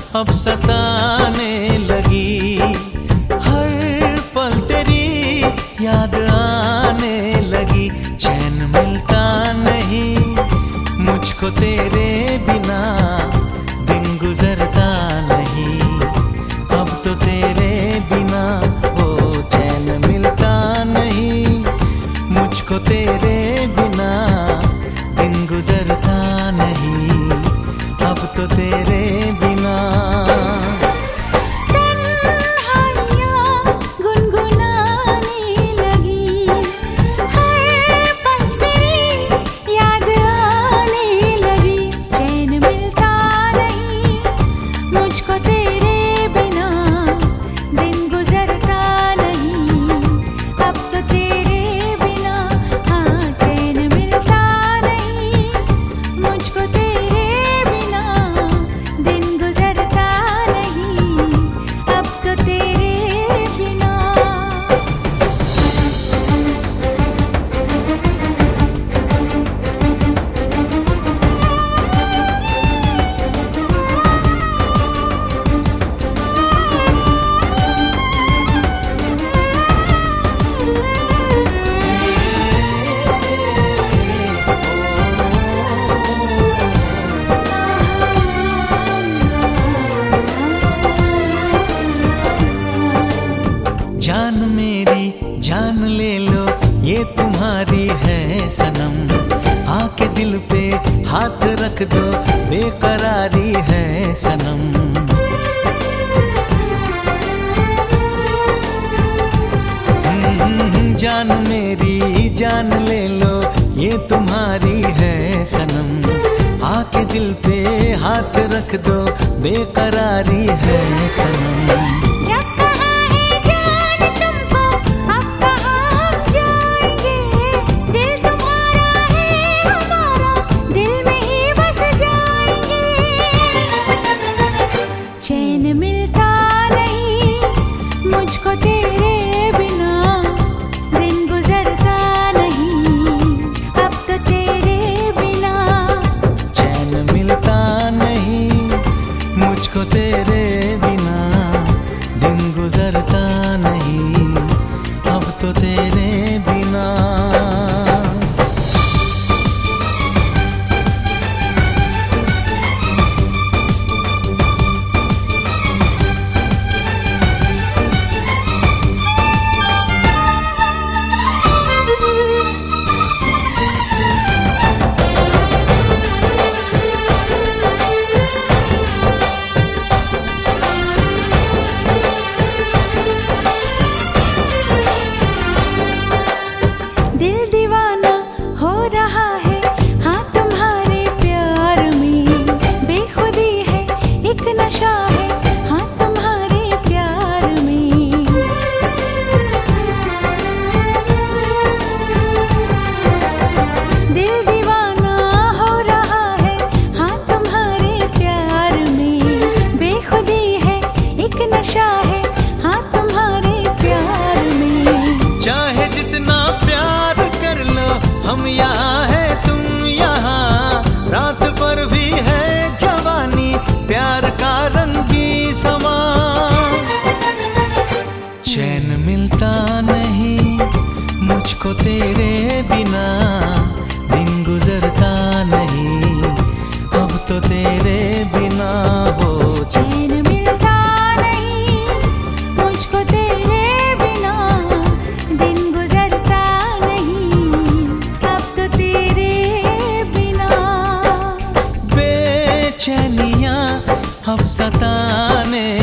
अब सताने लगी। हर पल तेरी याद आने लगी। चैन मिलता नहीं मुझको तेरे बिना, दिन गुजरता नहीं अब तो तेरे बिना। ओ चैन मिलता नहीं मुझको तेरे बिना, दिन गुजरता नहीं अब तो तेरे बिना। जान मेरी जान ले लो ये तुम्हारी है सनम, आके दिल पे हाथ रख दो बेकरारी है सनम। जान मेरी जान ले लो ये तुम्हारी है सनम, आके दिल पे हाथ रख दो बेकरारी है सनम। चैन मिलता नहीं मुझको तेरे बिना, दिन गुजरता नहीं अब तो तेरे बिना। चैन मिलता नहीं मुझको तेरे बिना, दिन गुजरता नहीं अब तो तेरे बिना। दिल दीवाना हो रहा है हाँ तुम्हारे प्यार में, बेखुदी है एक नशा है हाँ तुम्हारे प्यार में। दिल दीवाना हो रहा है हाँ तुम्हारे प्यार में, बेखुदी है एक नशा है हाँ तुम्हारे प्यार में। चाहे जितना प्यार कर लो हम यहाँ है तुम यहाँ, रात पर भी है जवानी प्यार का रंगी समा। चैन मिलता नहीं मुझको तेरे बिना, दिन गुजरता नहीं अब तो तेरे बिना। हो चैन मिलता नहीं मुझको तेरे बिना, दिन गुजरता नहीं अब तो तेरे बिना। बेचैनियाँ अब सताने